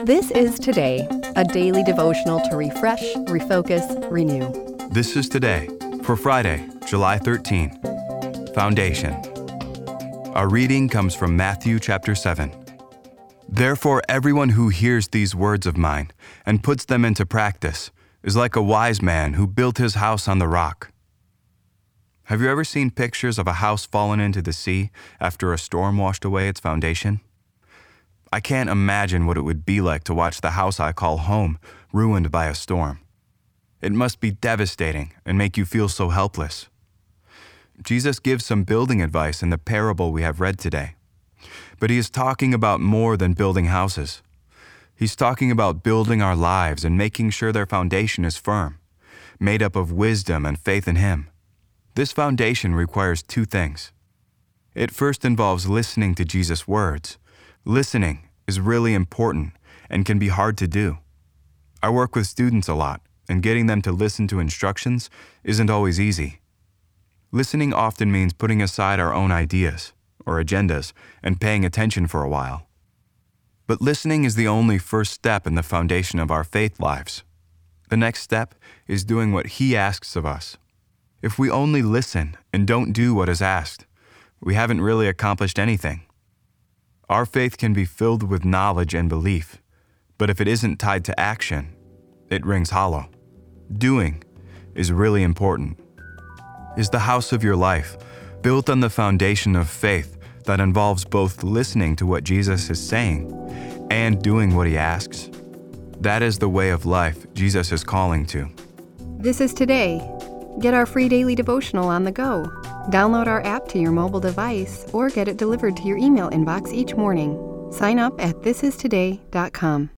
This is Today, a daily devotional to refresh, refocus, renew. This is Today for Friday, July 13. Foundation. Our reading comes from Matthew chapter 7. Therefore, everyone who hears these words of mine and puts them into practice is like a wise man who built his house on the rock. Have you ever seen pictures of a house fallen into the sea after a storm washed away its foundation? I can't imagine what it would be like to watch the house I call home ruined by a storm. It must be devastating and make you feel so helpless. Jesus gives some building advice in the parable we have read today. But he is talking about more than building houses. He's talking about building our lives and making sure their foundation is firm, made up of wisdom and faith in him. This foundation requires two things. It first involves listening to Jesus' words. Listening is really important and can be hard to do. I work with students a lot, and getting them to listen to instructions isn't always easy. Listening often means putting aside our own ideas or agendas and paying attention for a while. But listening is the only first step in the foundation of our faith lives. The next step is doing what he asks of us. If we only listen and don't do what is asked, we haven't really accomplished anything. Our faith can be filled with knowledge and belief, but if it isn't tied to action, it rings hollow. Doing is really important. Is the house of your life built on the foundation of faith that involves both listening to what Jesus is saying and doing what he asks? That is the way of life Jesus is calling to. This is Today. Get our free daily devotional on the go. Download our app to your mobile device or get it delivered to your email inbox each morning. Sign up at thisistoday.com.